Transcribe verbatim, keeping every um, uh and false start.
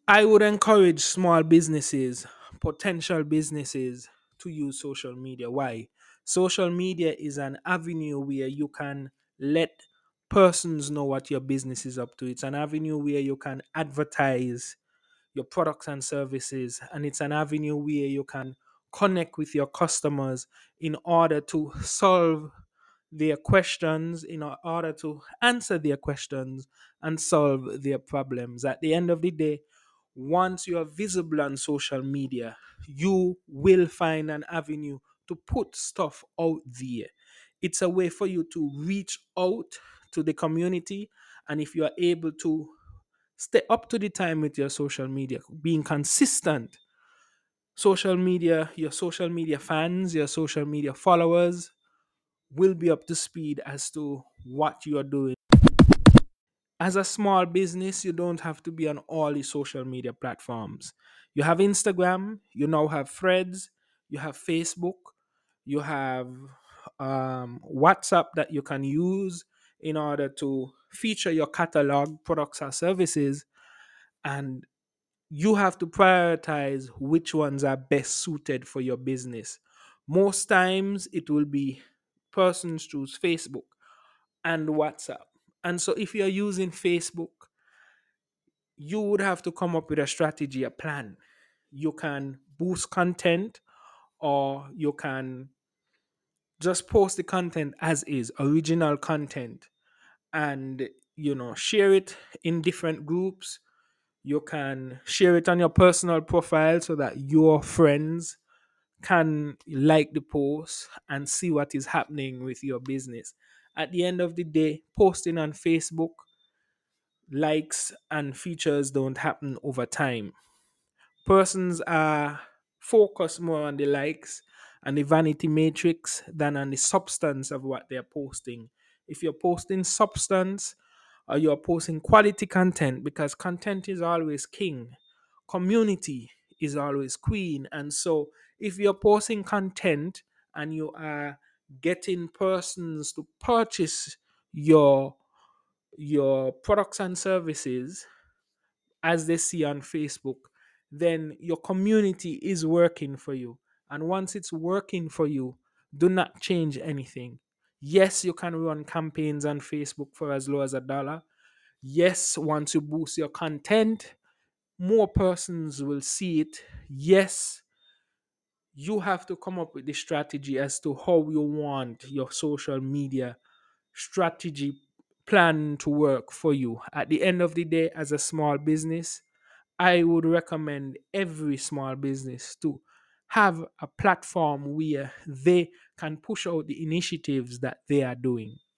I would encourage small businesses, potential businesses, to use social media. Why? Social media is an avenue where you can let persons know what your business is up to. It's an avenue where you can advertise your products and services, and it's an avenue where you can connect with your customers in order to solve their questions, in order to answer their questions and solve their problems. At the end of the day, once you are visible on social media, you will find an avenue to put stuff out there. It's a way for you to reach out to the community. And if you are able to stay up to the time with your social media, being consistent, social media, your social media fans, your social media followers will be up to speed as to what you are doing. As a small business, you don't have to be on all the social media platforms. You have Instagram, you now have Threads, you have Facebook, you have um, WhatsApp that you can use in order to feature your catalog, products, or services. And you have to prioritize which ones are best suited for your business. Most times, it will be persons choose Facebook and WhatsApp. And so, if you're using Facebook, you would have to come up with a strategy, a plan. You can boost content, or you can just post the content as is, original content, and you know, share it in different groups. You can share it on your personal profile so that your friends can like the post and see what is happening with your business. At the end of the day, posting on Facebook, likes and features don't happen over time. Persons are focused more on the likes and the vanity matrix than on the substance of what they're posting. If you're posting substance, or you're posting quality content, because content is always king, community is always queen. And so if you're posting content and you are getting persons to purchase your your products and services as they see on Facebook, then your community is working for you. And once it's working for you, do not change anything. Yes, you can run campaigns on Facebook for as low as a dollar. Yes, once you boost your content, more persons will see it. Yes, you have to come up with the strategy as to how you want your social media strategy plan to work for you. At the end of the day, as a small business, I would recommend every small business to have a platform where they can push out the initiatives that they are doing.